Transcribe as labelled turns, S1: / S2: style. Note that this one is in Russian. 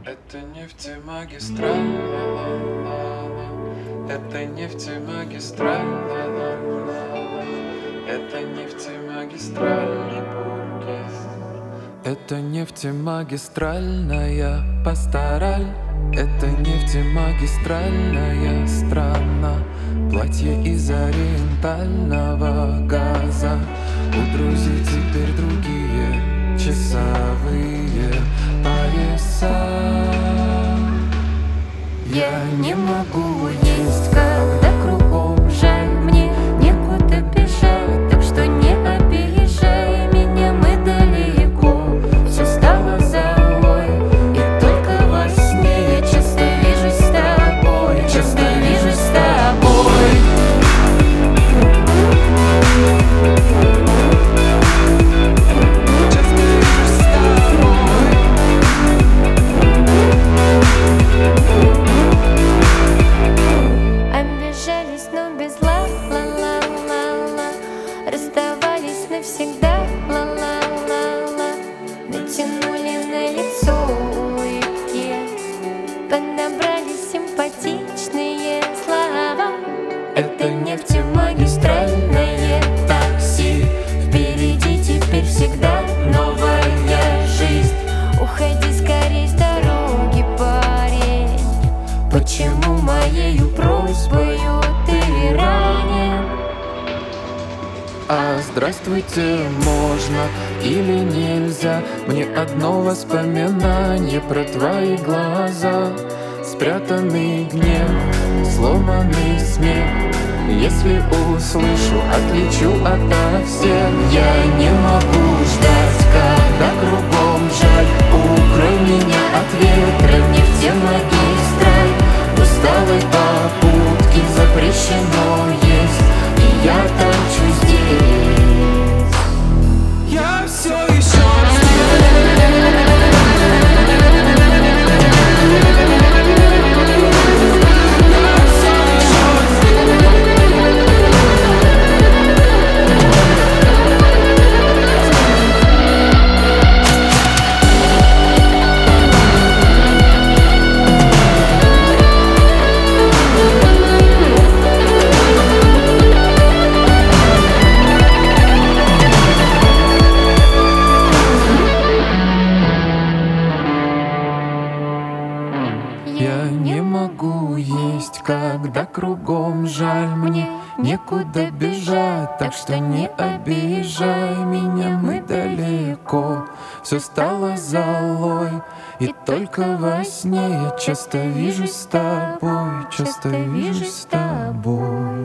S1: Это нефтемагистраль, ла-ла-ла-ла. Это нефтемагистраль, ла-ла-ла-ла. Это нефтемагистральный букет. Это нефтемагистральная пастораль. Это нефтемагистральная страна. Платье из ориентального газа. У друзей теперь другие часовые пояса.
S2: Я не могу есть, когда кругом жаль. Мне некуда бежать, так что не обижай меня, мы далеко. Все стало золой, и только во сне я часто вижусь с тобой, часто вижусь с тобой. Обижались, но без ла-ла-ла-ла-ла. Расставались навсегда, ла-ла-ла-ла. Натянули на лицо улыбки, подобрали симпатичные слова.
S1: Это нефтемагистральное такси.
S2: Впереди теперь всегда новая жизнь. Уходи скорей с дороги, парень. Почему моею просьбою ты ранен?
S1: А здравствуйте, можно или нельзя? Мне одно воспоминание про твои глаза. Спрятанный гнев, сломанный смех. Если услышу, отличу ото всех. Я не могу ждать, когда кругом жаль. Укрой меня от ветра, нефтемагистраль. В усталой попутке запрещено есть, и я торчу здесь. Я все еще Я не могу есть, когда кругом жаль. Мне некуда бежать, так что не обижай меня, мы далеко. Все стало золой, и только во сне я часто вижусь с тобой, часто вижусь с тобой.